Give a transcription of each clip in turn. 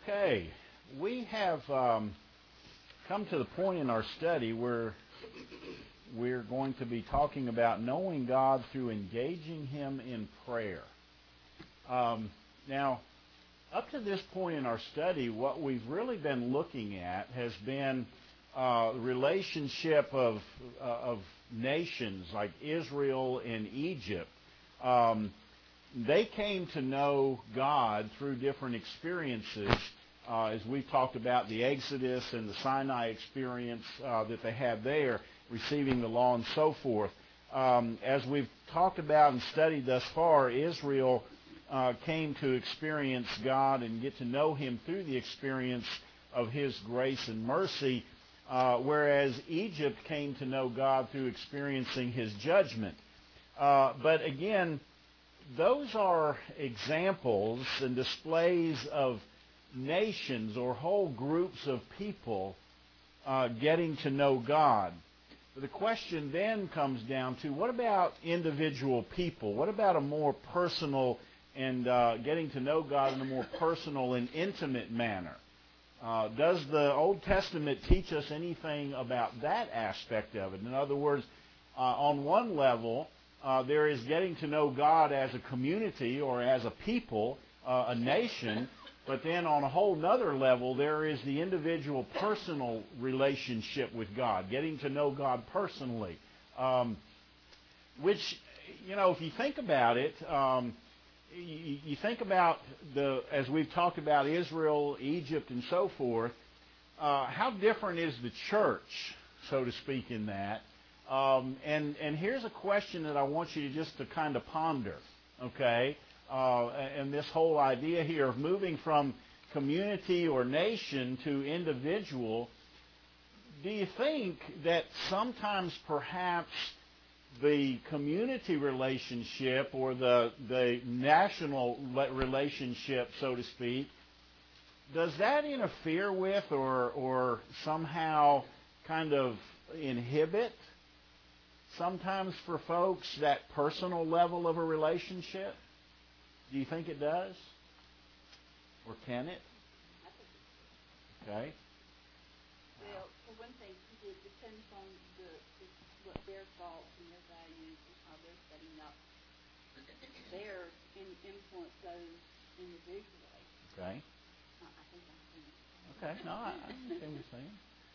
Okay, we have come to the point in our study where we're going to be talking about knowing God through engaging Him in prayer. Now, up to this point in our study, what we've really been looking at has been the relationship of nations like Israel and Egypt. They came to know God through different experiences, as we've talked about the Exodus and the Sinai experience that they had there, receiving the law and so forth. As we've talked about and studied thus far, Israel came to experience God and get to know Him through the experience of His grace and mercy, whereas Egypt came to know God through experiencing His judgment. But again, those are examples and displays of nations or whole groups of people getting to know God. The question then comes down to, what about individual people? What about a more personal and getting to know God in a more personal and intimate manner? Does the Old Testament teach us anything about that aspect of it? In other words, on one level, there is getting to know God as a community or as a people, a nation. But then on a whole nother level, there is the individual personal relationship with God, getting to know God personally. Which, if you think about it, you think about as we've talked about Israel, Egypt, and so forth, how different is the church, so to speak, in that? And here's a question that I want you to kind of ponder, okay? And this whole idea here of moving from community or nation to individual, do you think that sometimes perhaps the community relationship or the national relationship, so to speak, does that interfere with or somehow kind of inhibit sometimes for folks that personal level of a relationship? Do you think it does? Or can it? Okay. Well, for one thing, it depends on what their thoughts and their values and how they're setting up their influence those individually. Okay. I think I'm saying. Okay. No, I understand what you're saying.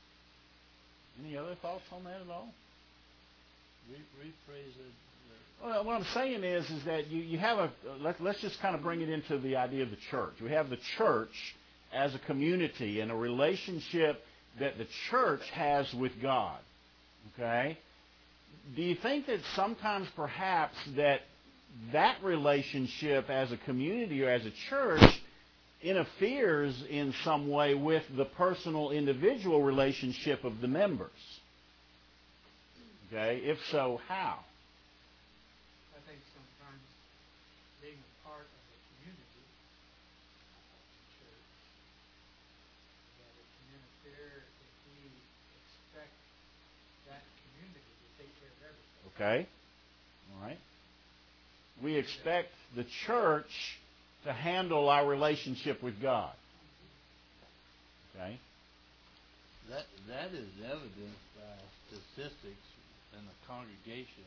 Any other thoughts on that at all? Rephrase it. Well, what I'm saying is that you have let's just kind of bring it into the idea of the church. We have the church as a community and a relationship that the church has with God. Okay? Do you think that sometimes perhaps that relationship as a community or as a church interferes in some way with the personal individual relationship of the members? Okay? If so, how? I think sometimes being a part of the community, the church, that it can interfere if we expect that community to take care of everything. Okay. All right. We expect the church to handle our relationship with God. Okay. That is evidenced by statistics in the congregation.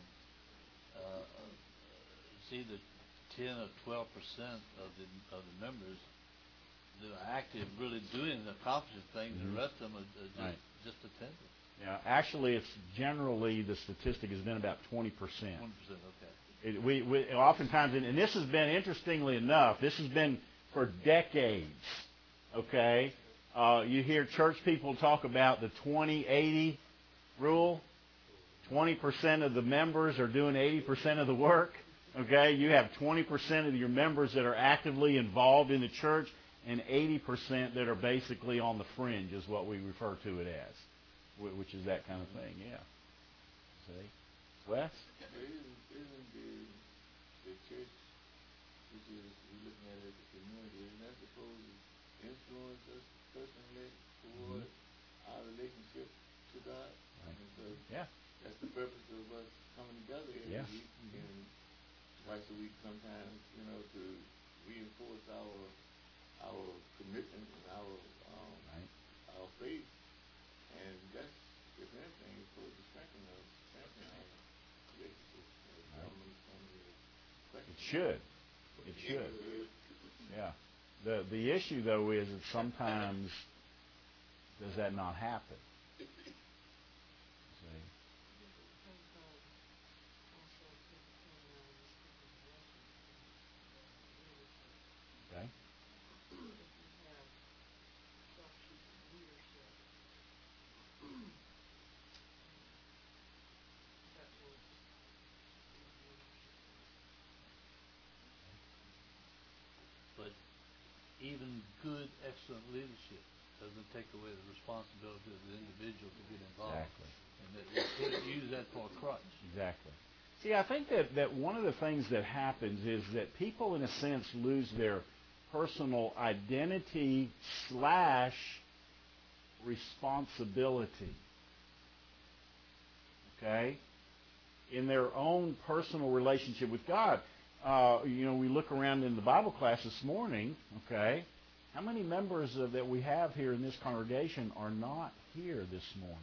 See the 10 or 12% of the members that are active, really doing, accomplishing things. Mm-hmm. The rest of them are just attending. Yeah, actually, it's generally the statistic has been about 20%. 20%, okay. We oftentimes, and this has been, interestingly enough, this has been for decades. Okay, you hear church people talk about the 20-80 rule. 20% of the members are doing 80% of the work. Okay, you have 20% of your members that are actively involved in the church, and 80% that are basically on the fringe, is what we refer to it as, which is that kind of thing. Yeah. See, Wes? Isn't the church, which is we're looking at it as a community, isn't that supposed to influence us personally toward our relationship to God? Right. And so Yeah. that's the purpose of us coming together every Yeah. week and twice a week sometimes, to reinforce our commitment and our strengthen our relationship as gentlemen from the It should. It should. Yeah. The issue, though, is that sometimes does that not happen? See? Okay. But even good, excellent leadership doesn't take away the responsibility of the individual to get involved. Exactly. And that we can't use that for a crutch. Exactly. See, I think that one of the things that happens is that people, in a sense, lose their personal identity / responsibility. Okay? In their own personal relationship with God. We look around in the Bible class this morning, okay? How many members that we have here in this congregation are not here this morning?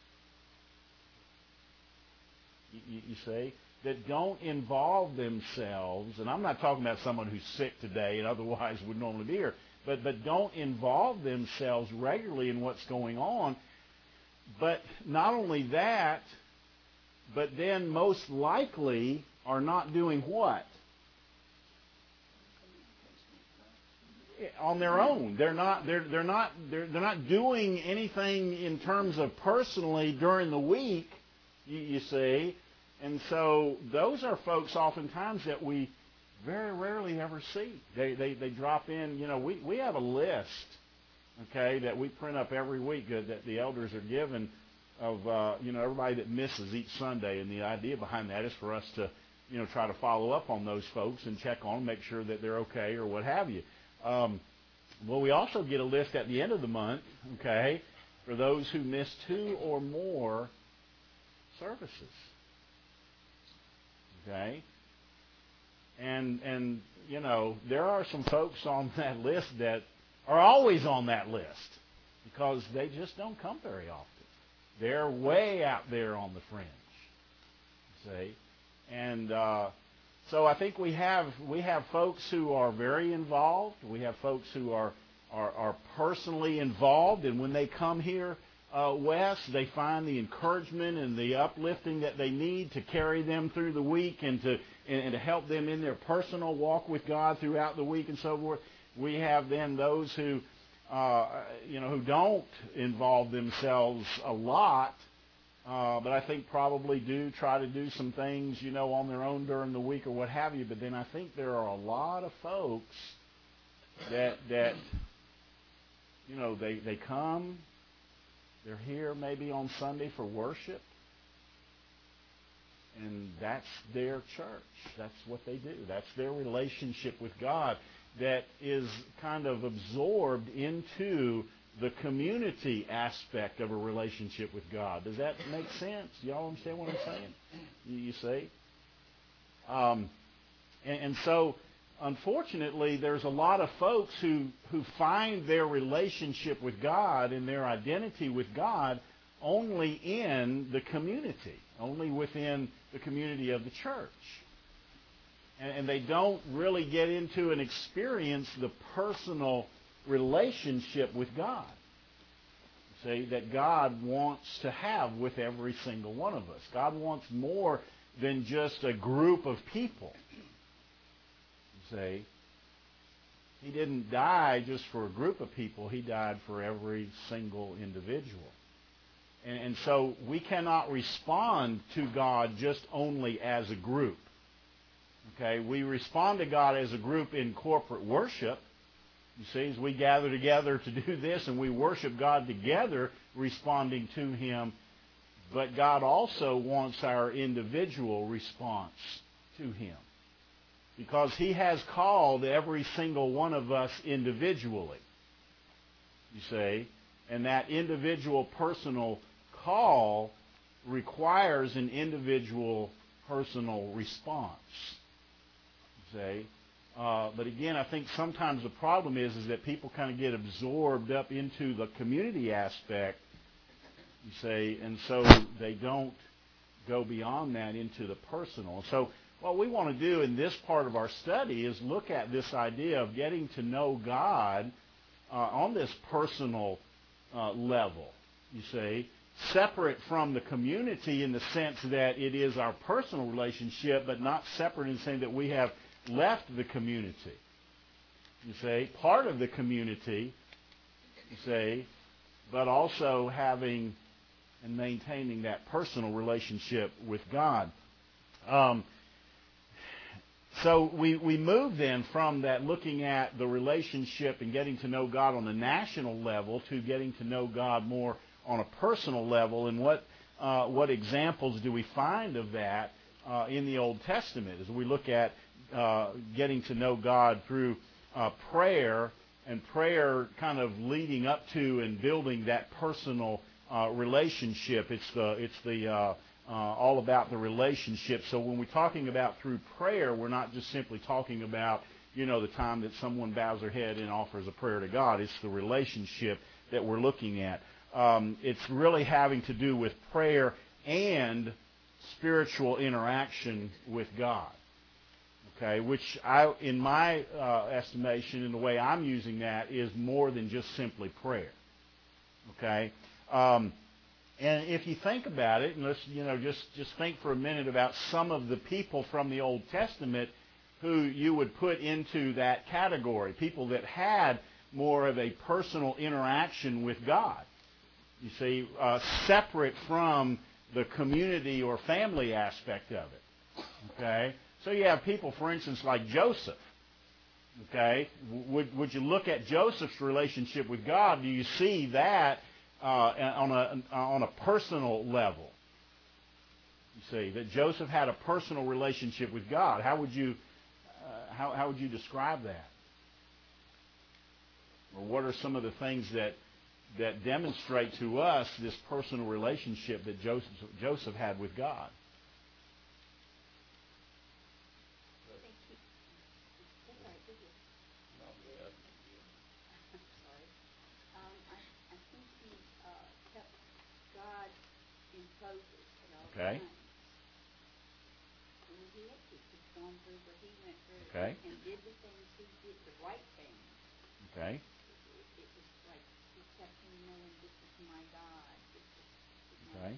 You see? That don't involve themselves, and I'm not talking about someone who's sick today and otherwise would normally be here, but don't involve themselves regularly in what's going on. But not only that, but then most likely are not doing what? On their own. They're not doing anything in terms of personally during the week, you see. And so those are folks oftentimes that we very rarely ever see. They drop in. We have a list, okay, that we print up every week that the elders are given of everybody that misses each Sunday. And the idea behind that is for us to try to follow up on those folks and check on them, make sure that they're okay or what have you. Well, we also get a list at the end of the month, okay, for those who miss 2 or more services. Okay? And there are some folks on that list that are always on that list because they just don't come very often. They're way out there on the fringe. See? And so I think we have folks who are very involved. We have folks who are personally involved, and when they come here west, they find the encouragement and the uplifting that they need to carry them through the week and to help them in their personal walk with God throughout the week and so forth. We have then those who who don't involve themselves a lot, but I think probably do try to do some things, on their own during the week or what have you. But then I think there are a lot of folks that they come, they're here maybe on Sunday for worship, and that's their church. That's what they do. That's their relationship with God that is kind of absorbed into the community aspect of a relationship with God. Does that make sense? Y'all understand what I'm saying? You see? And so, unfortunately, there's a lot of folks who find their relationship with God and their identity with God only in the community, only within the community of the church. And they don't really get into and experience the personal relationship with God, see, that God wants to have with every single one of us. God wants more than just a group of people. See, He didn't die just for a group of people. He died for every single individual. And so we cannot respond to God just only as a group. Okay, we respond to God as a group in corporate worship. You see, as we gather together to do this and we worship God together, responding to Him. But God also wants our individual response to Him. Because He has called every single one of us individually. You see, and that individual personal call requires an individual personal response. See? But again, I think sometimes the problem is that people kind of get absorbed up into the community aspect, you say, and so they don't go beyond that into the personal. So what we want to do in this part of our study is look at this idea of getting to know God on this personal level, you see, separate from the community in the sense that it is our personal relationship, but not separate in saying that we have left the community. You see, part of the community, you see, but also having and maintaining that personal relationship with God. So we move then from that looking at the relationship and getting to know God on the national level to getting to know God more on a personal level. And what examples do we find of that in the Old Testament as we look at getting to know God through prayer, and prayer kind of leading up to and building that personal relationship. It's all about the relationship. So when we're talking about through prayer, we're not just simply talking about, the time that someone bows their head and offers a prayer to God. It's the relationship that we're looking at. It's really having to do with prayer and spiritual interaction with God. Okay, which in my estimation, in the way I'm using that, is more than just simply prayer. Okay. And if you think about it, and let's just think for a minute about some of the people from the Old Testament who you would put into that category, people that had more of a personal interaction with God. You see, separate from the community or family aspect of it. Okay, so you have people, for instance, like Joseph. Okay, would you look at Joseph's relationship with God? Do you see that on a personal level? You see that Joseph had a personal relationship with God. How would you describe that? Or what are some of the things that demonstrate to us this personal relationship that Joseph had with God? Okay. Okay. And did the things he did, the right things. Okay. It was like he kept him knowing, this is my God. Okay.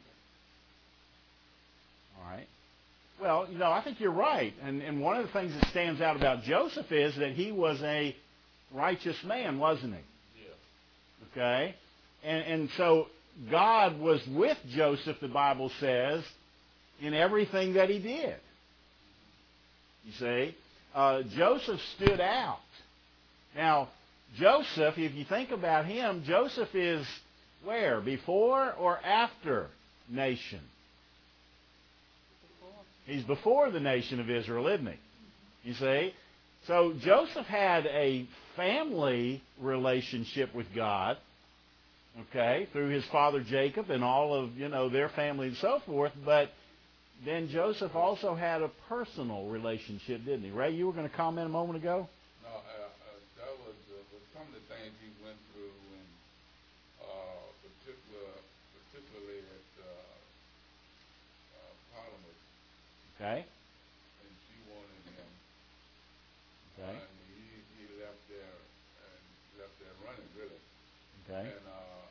All right. Well, I think you're right. And one of the things that stands out about Joseph is that he was a righteous man, wasn't he? Yeah. Okay. And so God was with Joseph, the Bible says, in everything that he did. You see, Joseph stood out. Now, Joseph, if you think about him, Joseph is where? Before or after nation? He's before the nation of Israel, isn't he? You see? So Joseph had a family relationship with God, okay, through his father Jacob and all of, their family and so forth, but then Joseph also had a personal relationship, didn't he? Ray, you were going to comment a moment ago? No, that was some of the things he went through, and particularly at Parliament. Okay. And she wanted him. Okay. And he left there running, really. Okay. And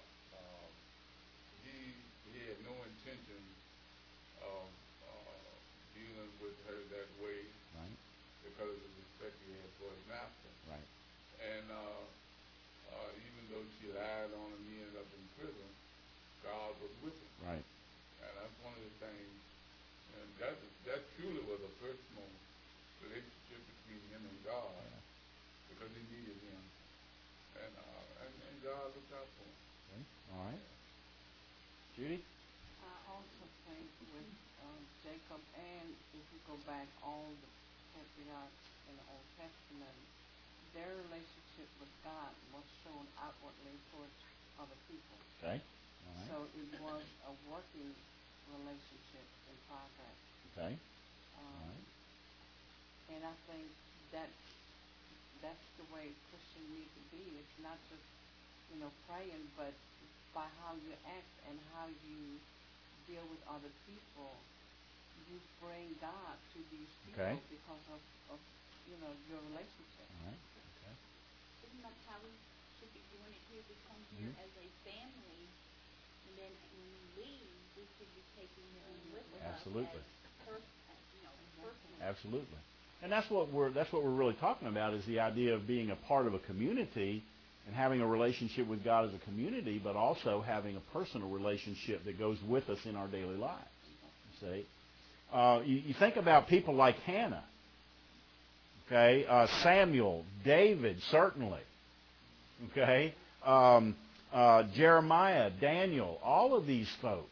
he had no intention of dealing with her that way, Right. because of the respect he had for his master. Right. And even though she lied on him, he ended up in prison, God was with him. Right. And that's one of the things, and that truly was a personal relationship between him and God, because he needed him. And God looked out for him. Okay. All right. Judy? I also think with Jacob, and if you go back, all the patriarchs in the Old Testament, their relationship with God was shown outwardly towards other people. Okay. All right. So it was a working relationship in progress. Okay. All right. And I think that's the way Christians need to be. It's not just, praying, but by how you act and how you deal with other people, you bring God to these people Okay. because of your relationship. All right. Okay. Isn't that how we should be doing it here? We come here as a family, and then when we leave, we should be taking them with us. Absolutely. Personally. Absolutely. And that's what we're really talking about, is the idea of being a part of a community and having a relationship with God as a community, but also having a personal relationship that goes with us in our daily lives. See, you think about people like Hannah, okay, Samuel, David, certainly, okay, Jeremiah, Daniel, all of these folks.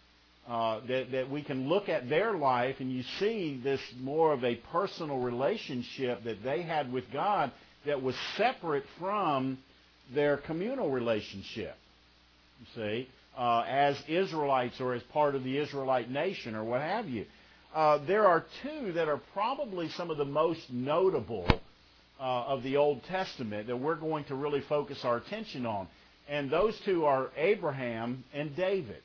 That we can look at their life and you see this more of a personal relationship that they had with God that was separate from their communal relationship, you see, as Israelites or as part of the Israelite nation or what have you. There are two that are probably some of the most notable of the Old Testament that we're going to really focus our attention on. And those two are Abraham and David.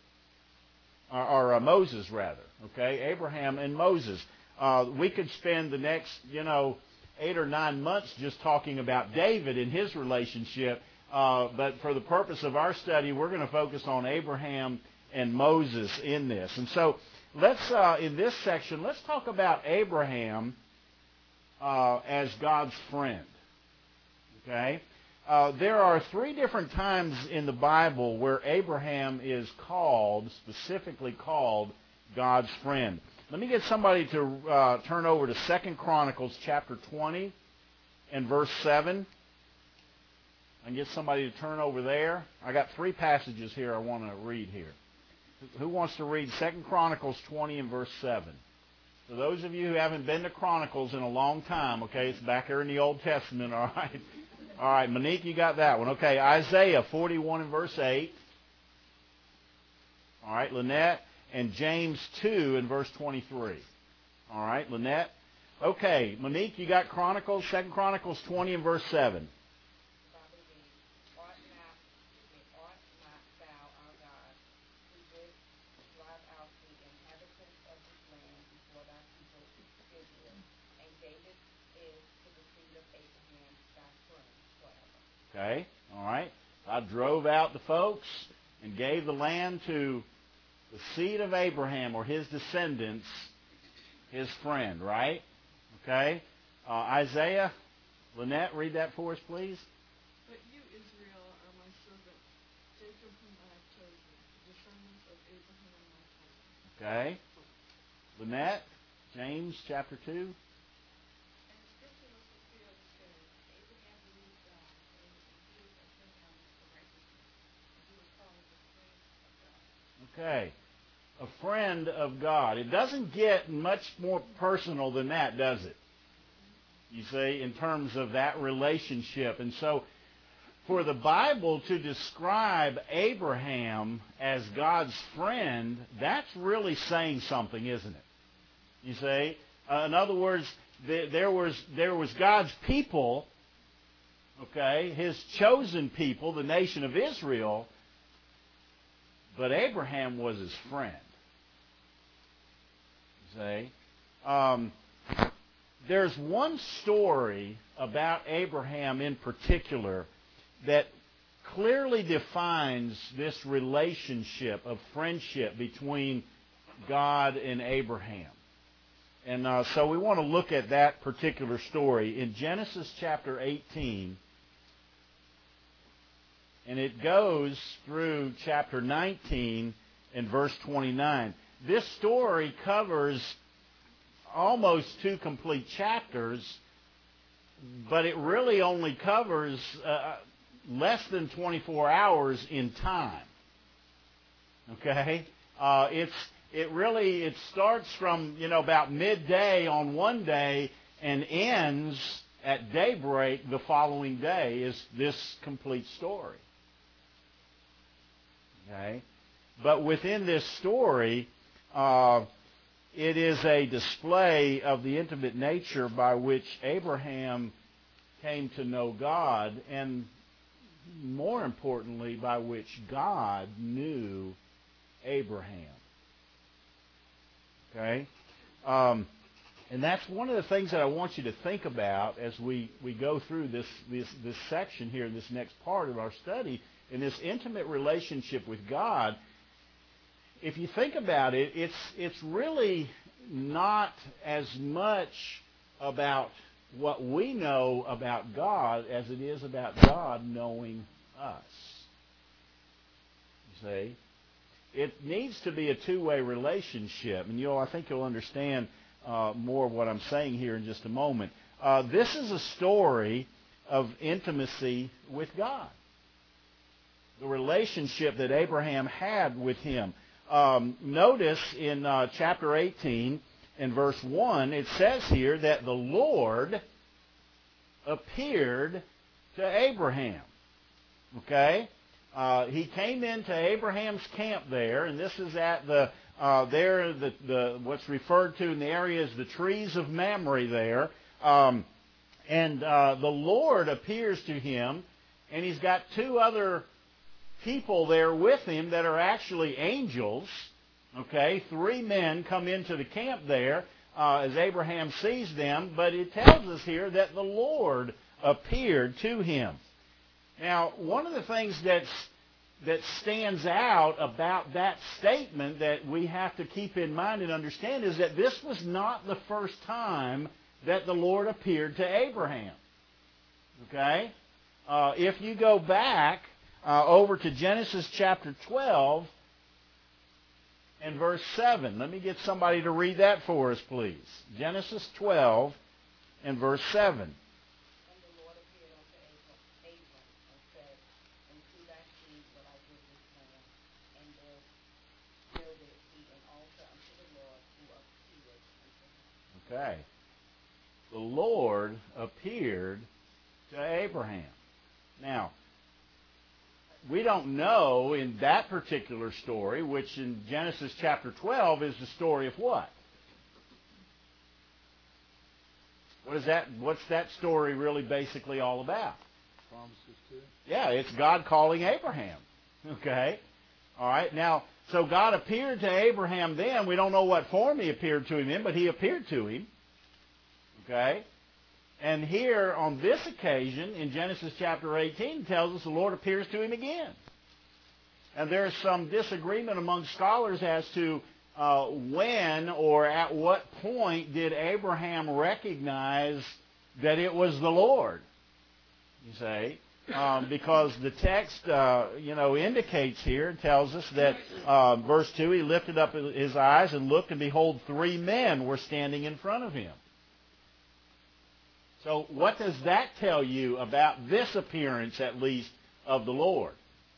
Or Moses, rather. Okay, Abraham and Moses. We could spend the next, 8 or 9 months just talking about David and his relationship. But for the purpose of our study, we're going to focus on Abraham and Moses in this. And so, in this section, let's talk about Abraham as God's friend. Okay. There are 3 different times in the Bible where Abraham is specifically called, God's friend. Let me get somebody to turn over to 2 Chronicles chapter 20 and verse 7. I can get somebody to turn over there. I got 3 passages here I want to read here. Who wants to read 2 Chronicles 20 and verse 7? For those of you who haven't been to Chronicles in a long time, okay, it's back here in the Old Testament, all right? All right, Monique, you got that one. Okay, Isaiah 41 and verse 8. All right, Lynette. And James 2 and verse 23. All right, Lynette. Okay, Monique, you got Chronicles, 2 Chronicles 20 and verse 7. Okay, all right. I drove out the folks and gave the land to the seed of Abraham, or his descendants, his friend, right? Okay. Isaiah, Lynette, read that for us, please. But you, Israel, are my servant, Jacob whom I have chosen, the descendants of Abraham my friend. Okay. Lynette, James chapter 2. Okay. A friend of God. It doesn't get much more personal than that, does it? You see, in terms of that relationship. And so, for the Bible to describe Abraham as God's friend, that's really saying something, isn't it? You see? In other words, there was God's people, okay, His chosen people, the nation of Israel, but Abraham was his friend. See? There's one story about Abraham in particular that clearly defines this relationship of friendship between God and Abraham. And so we want to look at that particular story in Genesis chapter 18. And it goes through chapter 19 and verse 29. This story covers almost 2 complete chapters, but it really only covers less than 24 hours in time. Okay? It starts from, about midday on one day and ends at daybreak the following day, is this complete story. Okay? But within this story, it is a display of the intimate nature by which Abraham came to know God, and more importantly, by which God knew Abraham. Okay? And that's one of the things that I want you to think about as we go through this section here, this next part of our study, in this intimate relationship with God. If you think about it, it's really not as much about what we know about God as it is about God knowing us. You see? It needs to be a two-way relationship, and I think you'll understand more of what I'm saying here in just a moment. This is a story of intimacy with God. The relationship that Abraham had with Him. Notice in chapter 18 and verse 1, it says here that the Lord appeared to Abraham. Okay? He came into Abraham's camp there, and this is at the what's referred to in the area as the trees of Mamre there. And the Lord appears to him, and he's got two other people there with him that are actually angels. Okay, 3 men come into the camp there as Abraham sees them, but it tells us here that the Lord appeared to him. Now, one of the things that stands out about that statement that we have to keep in mind and understand is that this was not the first time that the Lord appeared to Abraham. Okay? If you go back over to Genesis chapter 12 and verse 7. Let me get somebody to read that for us, please. Genesis 12 and verse 7. And the Lord appeared unto Abram and said, Unto thy seed will I give this land. And there builded he an altar unto the Lord who appeared unto him. Okay. The Lord appeared to Abraham. Now, we don't know in that particular story, which in Genesis chapter 12 is the story of what? What's that story really basically all about? Promises to him. Yeah, it's God calling Abraham. Okay? All right. Now, so God appeared to Abraham then. We don't know what form He appeared to him in, but He appeared to him. Okay? And here, on this occasion, in Genesis chapter 18, it tells us the Lord appears to him again. And there is some disagreement among scholars as to when or at what point did Abraham recognize that it was the Lord. You see? Because the text, indicates here, and tells us that, verse 2, he lifted up his eyes and looked, and behold, 3 men were standing in front of him. So what does that tell you about this appearance, at least, of the Lord?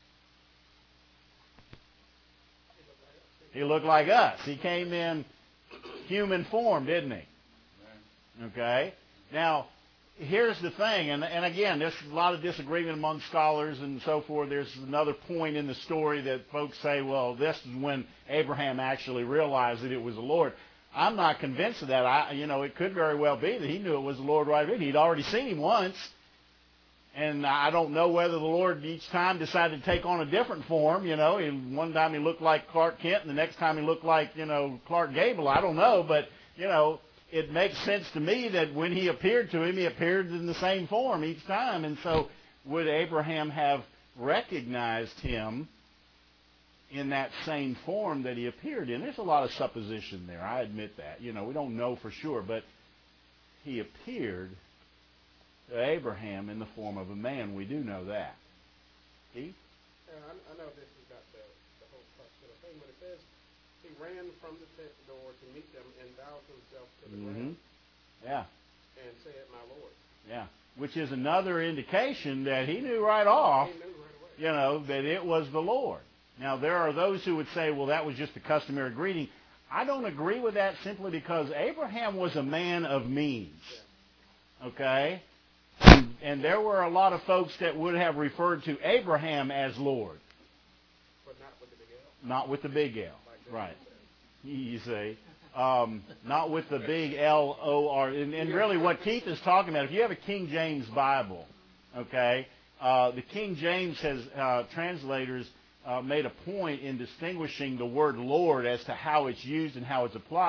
He looked like us. He came in human form, didn't he? Okay? Now, here's the thing, and again, there's a lot of disagreement among scholars and so forth. There's another point in the story that folks say, well, this is when Abraham actually realized that it was the Lord. I'm not convinced of that. It could very well be that he knew it was the Lord right away. He'd already seen him once. And I don't know whether the Lord each time decided to take on a different form. One time he looked like Clark Kent, and the next time he looked like, Clark Gable. I don't know. But, it makes sense to me that when he appeared to him, he appeared in the same form each time. And so would Abraham have recognized him in that same form that he appeared in? There's a lot of supposition there. I admit that. We don't know for sure. But he appeared to Abraham in the form of a man. We do know that. Keith? I know this is not the whole hospital thing, but it says he ran from the tent door to meet them and bowed himself to the ground. Yeah. And said, "My Lord." Yeah. Which is another indication that he knew right off, He knew right away. that it was the Lord. Now, there are those who would say, well, that was just a customary greeting. I don't agree with that simply because Abraham was a man of means. Okay? And there were a lot of folks that would have referred to Abraham as Lord. But not with the big L. Not with the big L. Like Right. You see. Not with the big L-O-R. And really what Keith is talking about, if you have a King James Bible, okay, the King James has translators made a point in distinguishing the word Lord as to how it's used and how it's applied.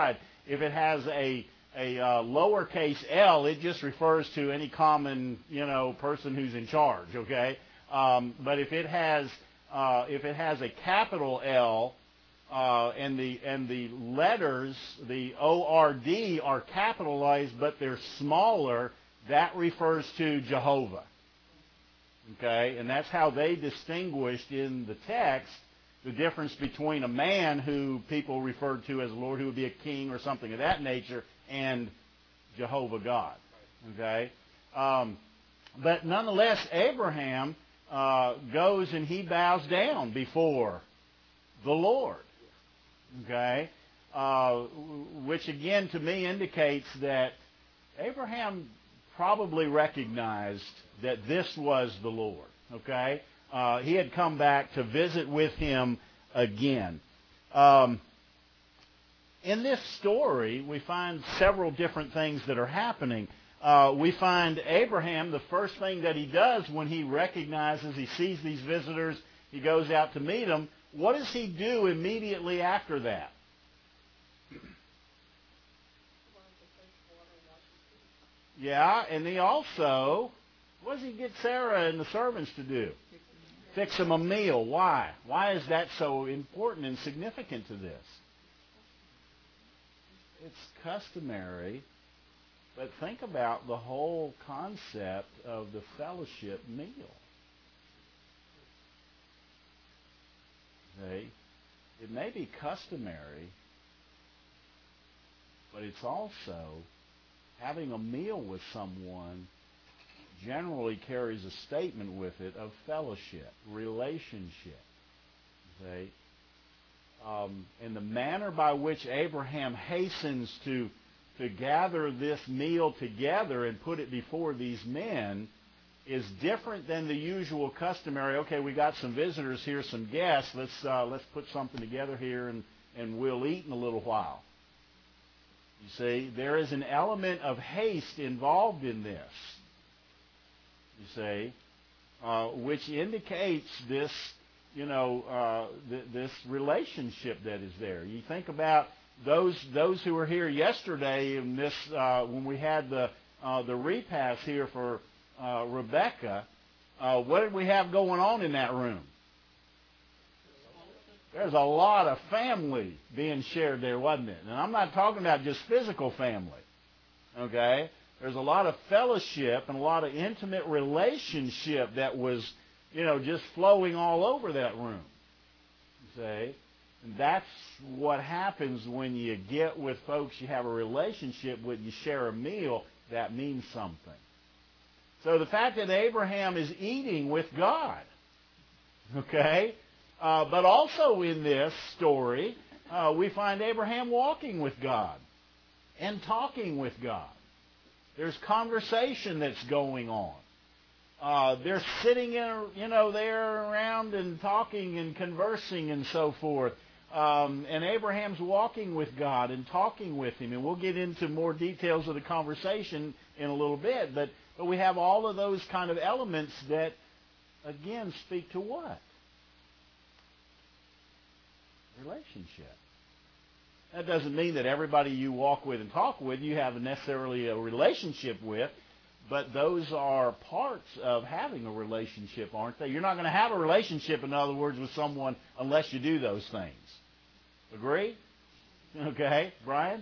If it has a lowercase L, it just refers to any common, person who's in charge, okay? But if it has a capital L, and the letters, the O-R-D, are capitalized, but they're smaller, that refers to Jehovah. Okay? And that's how they distinguished in the text the difference between a man who people referred to as a Lord, who would be a king or something of that nature, and Jehovah God. Okay? But nonetheless, Abraham goes and he bows down before the Lord. Okay? Which again to me indicates that Abraham probably recognized that this was the Lord. Okay? He had come back to visit with him again. In this story, we find several different things that are happening. We find Abraham, the first thing that he does when he recognizes, he sees these visitors, he goes out to meet them. What does he do immediately after that? Yeah, and he also, what does he get Sarah and the servants to do? Fix him a meal. Why? Why is that so important and significant to this? It's customary, but think about the whole concept of the fellowship meal. Okay? It may be customary, but it's also having a meal with someone generally carries a statement with it of fellowship, relationship. Okay? And the manner by which Abraham hastens to gather this meal together and put it before these men is different than the usual customary, okay, we got some visitors here, some guests, let's put something together here and we'll eat in a little while. You see, there is an element of haste involved in this, you see, which indicates this, this relationship that is there. You think about those who were here yesterday in this when we had the repast here for Rebecca. What did we have going on in that room? There's a lot of family being shared there, wasn't it? And I'm not talking about just physical family. Okay? There's a lot of fellowship and a lot of intimate relationship that was, just flowing all over that room. You see? And that's what happens when you get with folks you have a relationship with, you share a meal, that means something. So the fact that Abraham is eating with God, okay? But also in this story, we find Abraham walking with God and talking with God. There's conversation that's going on. They're sitting there around and talking and conversing and so forth. And Abraham's walking with God and talking with Him. And we'll get into more details of the conversation in a little bit. But we have all of those kind of elements that, again, speak to what? Relationship. That doesn't mean that everybody you walk with and talk with you have necessarily a relationship with, but those are parts of having a relationship, aren't they? You're not going to have a relationship, in other words, with someone unless you do those things. Agree? Okay. Brian?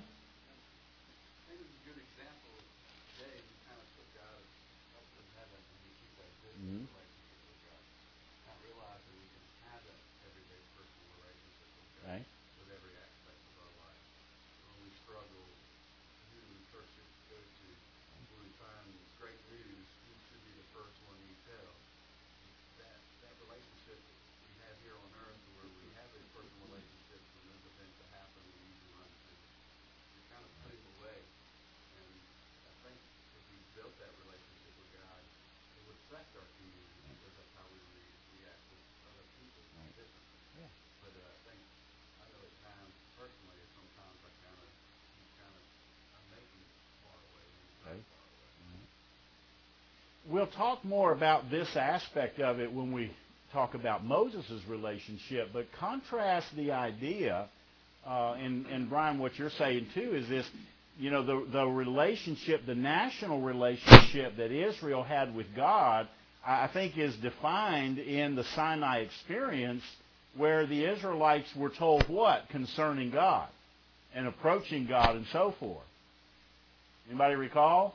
We'll talk more about this aspect of it when we talk about Moses' relationship, but contrast the idea and Brian, what you're saying too is this, you know, the relationship, the national relationship that Israel had with God, I think is defined in the Sinai experience, where the Israelites were told what concerning God and approaching God and so forth. Anybody recall?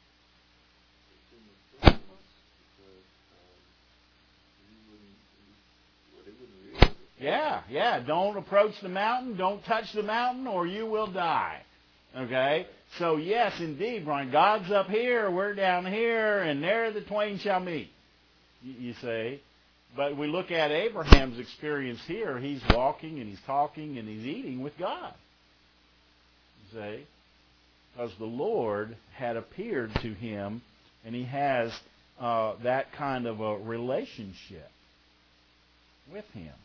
Yeah. Don't approach the mountain. Don't touch the mountain, or you will die. Okay? So, yes, indeed, Brian, God's up here, we're down here, and there the twain shall meet, you see. But we look at Abraham's experience here. He's walking, and he's talking, and he's eating with God. You see? Because the Lord had appeared to him, and he has that kind of a relationship with him.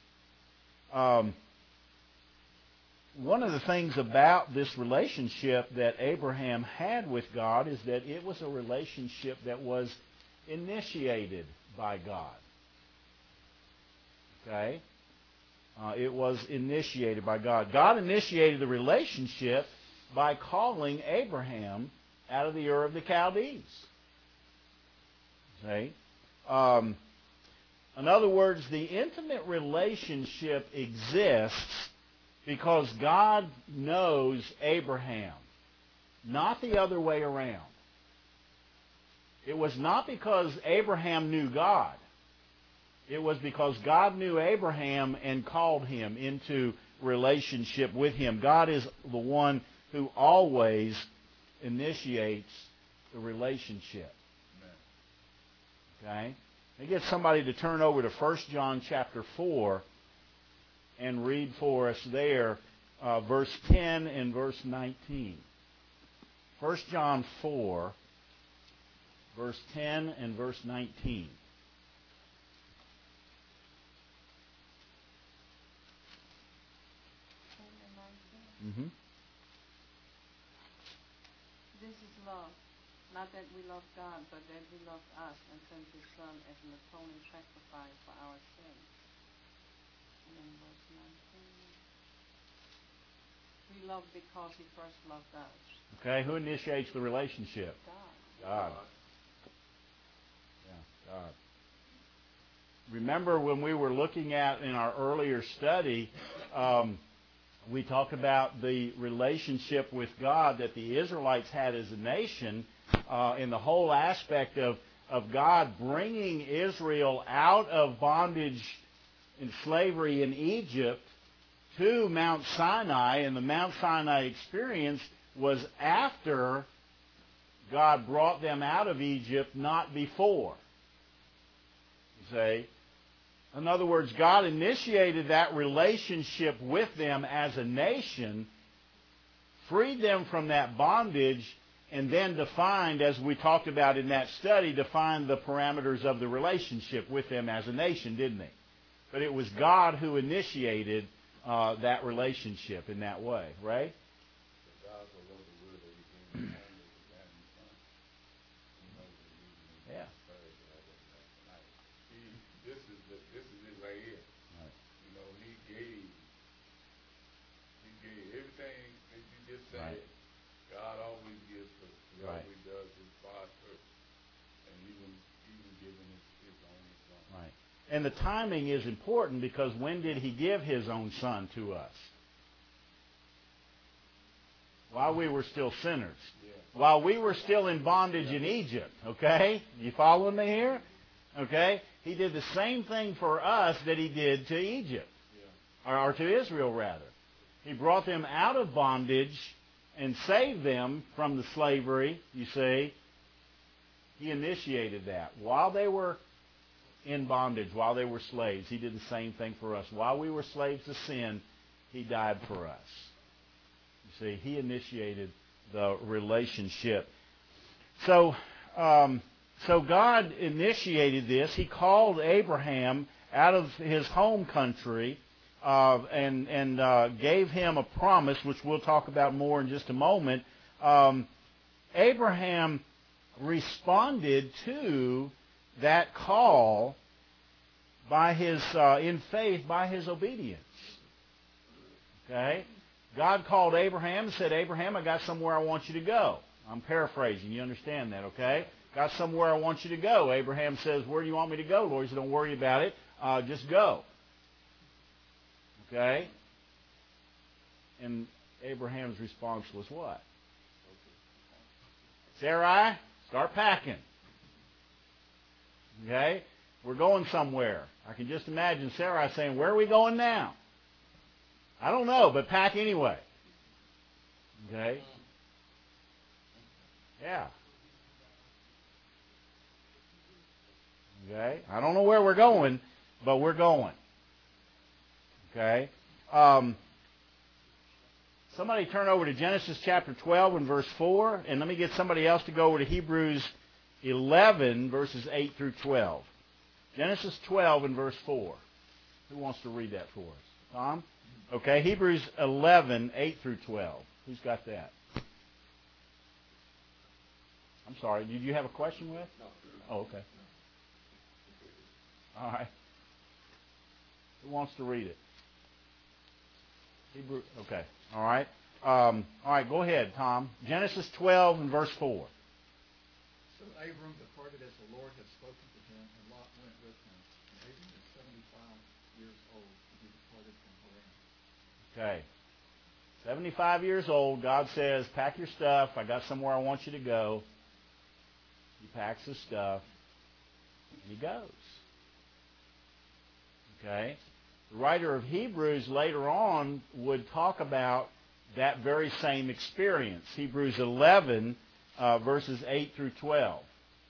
One of the things about this relationship that Abraham had with God is that it was a relationship that was initiated by God. Okay? It was initiated by God. God initiated the relationship by calling Abraham out of the Ur of the Chaldees. See? In other words, the intimate relationship exists because God knows Abraham, not the other way around. It was not because Abraham knew God. It was because God knew Abraham and called him into relationship with him. God is the one who always initiates the relationship. Okay? I get somebody to turn over to 1 John chapter 4 and read for us there verse 10 and verse 19. 1 John 4, verse 10 and verse 19. Mm-hmm. This is love. Not that we love God, but that He loved us and sent His Son as an atoning sacrifice for our sins. And then verse 19. We love because He first loved us. Okay, who initiates the relationship? God. Yeah, God. Remember when we were looking at in our earlier study, we talked about the relationship with God that the Israelites had as a nation, in the whole aspect of God bringing Israel out of bondage and slavery in Egypt to Mount Sinai. And the Mount Sinai experience was after God brought them out of Egypt, not before. You see? In other words, God initiated that relationship with them as a nation, freed them from that bondage, and then defined, as we talked about in that study, defined the parameters of the relationship with them as a nation, didn't He? But it was God who initiated that relationship in that way, right? Yeah. This is it right here. Right. You know, he gave everything that you just said. Right. God always gives first. He Right. always does His part first, and even giving His only Son. Right. And the timing is important because when did He give His own Son to us? While we were still sinners. Yeah. While we were still in bondage in Egypt. Okay? You following me here? Okay? He did the same thing for us that He did to Egypt. Yeah. Or to Israel, rather. He brought them out of bondage and saved them from the slavery, you see. He initiated that. While they were in bondage, while they were slaves, He did the same thing for us. While we were slaves to sin, He died for us. You see, He initiated the relationship. So God initiated this. He called Abraham out of his home country and gave him a promise, which we'll talk about more in just a moment. Abraham responded to that call by his in faith, by his obedience. Okay? God called Abraham and said, Abraham, I got somewhere I want you to go. I'm paraphrasing. You understand that, okay? Got somewhere I want you to go. Abraham says, where do you want me to go, Lord? He said, don't worry about it. Just go. Okay? And Abraham's response was what? Sarai, start packing. Okay? We're going somewhere. I can just imagine Sarai saying, where are we going now? I don't know, but pack anyway. Okay? Yeah. Okay? I don't know where we're going, but we're going. Okay? Somebody turn over to Genesis chapter 12 and verse 4, and let me get somebody else to go over to Hebrews 11, verses 8 through 12. Genesis 12 and verse 4. Who wants to read that for us? Tom? Okay, Hebrews 11, 8 through 12. Who's got that? I'm sorry, did you have a question with? No. Oh, okay. All right. Who wants to read it? Hebrew. Okay. All right. All right, go ahead, Tom. Genesis 12 and verse 4. So Abram departed as the Lord had spoken to him, and Lot went with him. And Abram was 75 years old when he departed from Haran. Okay. 75 years old, God says, pack your stuff. I got somewhere I want you to go. He packs his stuff, and he goes. Okay? The writer of Hebrews later on would talk about that very same experience. Hebrews 11, verses 8 through 12.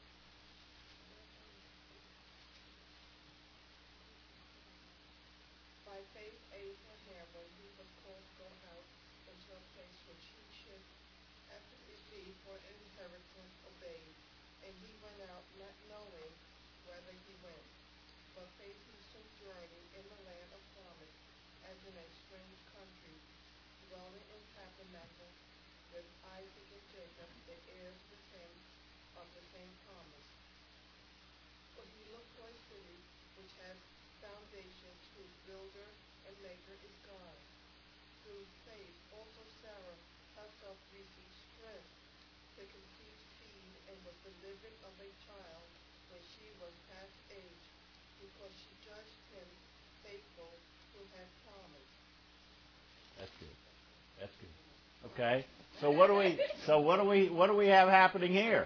By faith Abraham, when he was called to go out into a place which he should after receive for an inheritance, obeyed, and he went out not knowing whither he went. But faith he sojourning in the land of promise, as in a strange country, dwelling in tabernacles with Isaac and Jacob, the heirs with him of the same promise. For he looked for a city which has foundations, whose builder and maker is God. Through faith also Sarah herself received strength to conceive seed, and was delivered of a child when she was past age, because she judged him faithful who had promised. That's good. That's good. Okay. So what do we have happening here?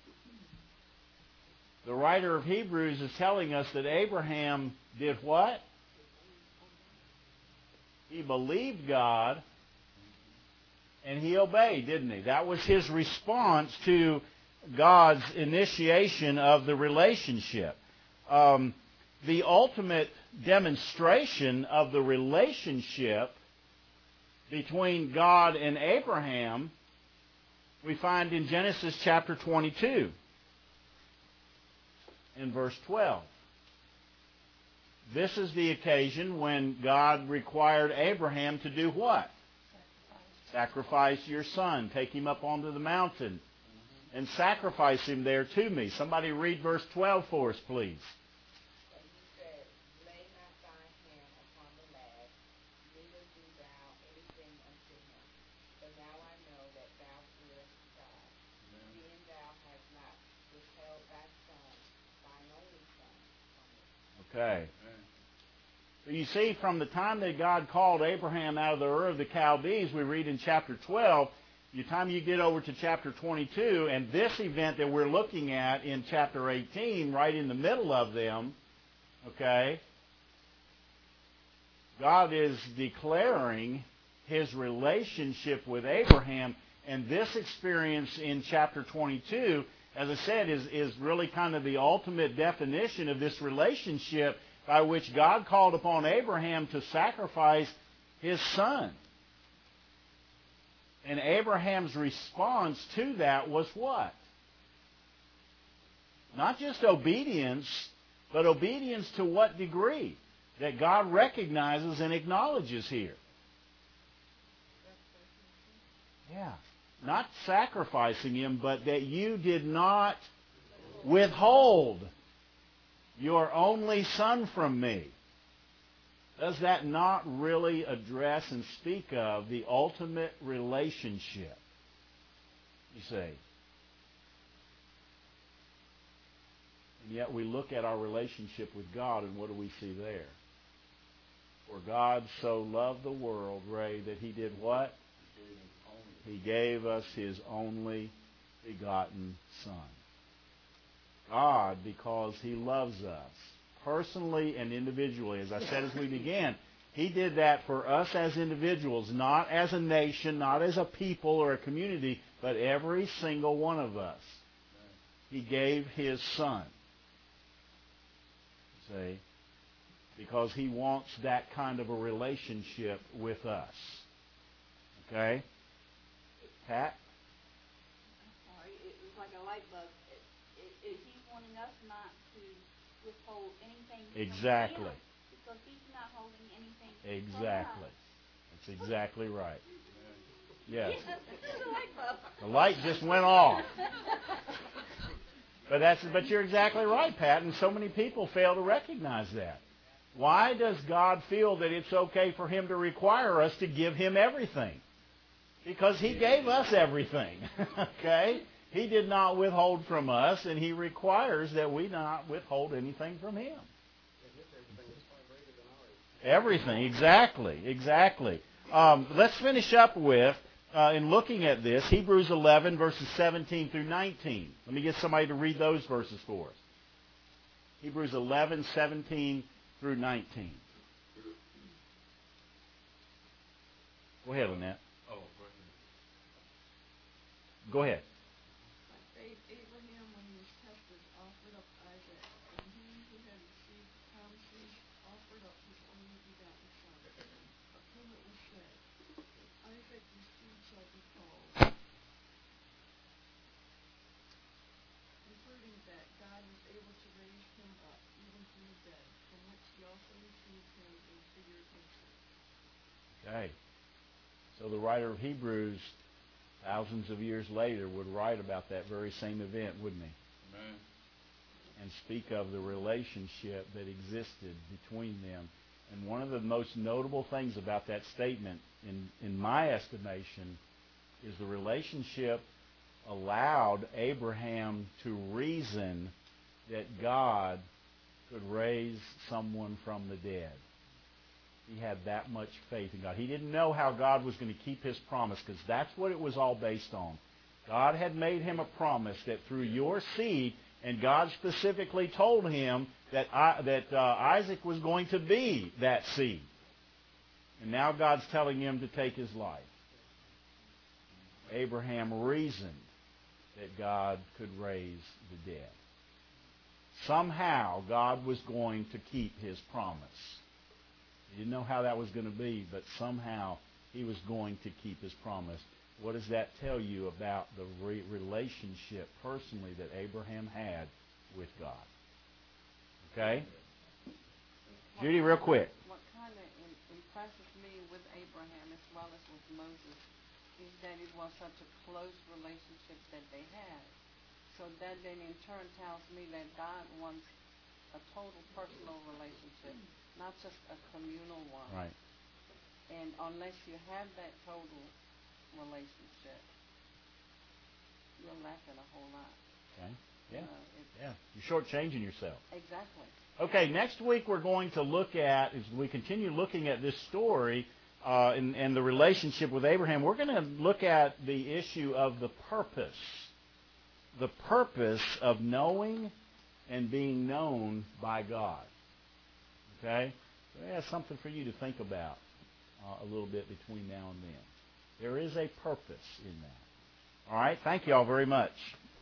The writer of Hebrews is telling us that Abraham did what? He believed God and he obeyed, didn't he? That was his response to God's initiation of the relationship. The ultimate demonstration of the relationship between God and Abraham we find in Genesis chapter 22 in verse 12. This is the occasion when God required Abraham to do what? Sacrifice your son. Take him up onto the mountain and sacrifice him there to me. Somebody read verse 12 for us, please. And he said, lay not thy hand upon the lad, neither do thou anything unto him. For now I know that thou fearest God, seeing thou hast not withheld thy son, thine only son, from me. Okay. So you see, from the time that God called Abraham out of the Ur of the Chaldees, we read in chapter 12, the time you get over to chapter 22, and this event that we're looking at in chapter 18, right in the middle of them, okay, God is declaring his relationship with Abraham, and this experience in chapter 22, as I said, is really kind of the ultimate definition of this relationship by which God called upon Abraham to sacrifice his son. And Abraham's response to that was what? Not just obedience, but obedience to what degree? That God recognizes and acknowledges here. Yeah. Not sacrificing him, but that you did not withhold your only son from me. Does that not really address and speak of the ultimate relationship? You say. And yet we look at our relationship with God, and what do we see there? For God so loved the world, Ray, that He did what? He gave us His only begotten Son. God, because He loves us, personally and individually, as I said as we began, He did that for us as individuals, not as a nation, not as a people or a community, but every single one of us. He gave His Son. See? Because He wants that kind of a relationship with us. Okay? Pat? I'm sorry, it was like a light bulb. He's wanting us not to withhold anything Exactly. from Him, because He's not holding anything Exactly. from us. That's exactly right. Yes. The light bulb. The light just went off. But you're exactly right, Pat, and so many people fail to recognize that. Why does God feel that it's okay for Him to require us to give Him everything? Because He gave us everything. Okay? He did not withhold from us, and He requires that we not withhold anything from Him. Everything, exactly. Let's finish up with, in looking at this, Hebrews 11, verses 17 through 19. Let me get somebody to read those verses for us. Hebrews 11, 17 through 19. Go ahead, Lynette. Go ahead. By faith, Abraham, when he was tested, offered up Isaac, and he who had received the promises offered up his only begotten son, of whom it was said, Isaac your seed shall be called, including that God was able to raise him up even from the dead, from which he also received him in figuratively. Okay. So the writer of Hebrews, thousands of years later, would write about that very same event, wouldn't he? Amen. And speak of the relationship that existed between them. And one of the most notable things about that statement, in my estimation, is the relationship allowed Abraham to reason that God could raise someone from the dead. He had that much faith in God. He didn't know how God was going to keep His promise, because that's what it was all based on. God had made him a promise that through your seed, and God specifically told him that Isaac was going to be that seed. And now God's telling him to take his life. Abraham reasoned that God could raise the dead. Somehow God was going to keep His promise. He didn't know how that was going to be, but somehow He was going to keep His promise. What does that tell you about the relationship personally that Abraham had with God? Okay? Judy, real quick. What kind of impresses me with Abraham as well as with Moses is that it was such a close relationship that they had. So that then in turn tells me that God wants a total personal relationship, not just a communal one. Right. And unless you have that total relationship, you're lacking a whole lot. Okay. Yeah. You're shortchanging yourself. Exactly. Okay, next week we're going to look at, as we continue looking at this story and the relationship with Abraham, we're going to look at the issue of the purpose. The purpose of knowing and being known by God. Okay? So that's something for you to think about a little bit between now and then. There is a purpose in that. All right? Thank you all very much.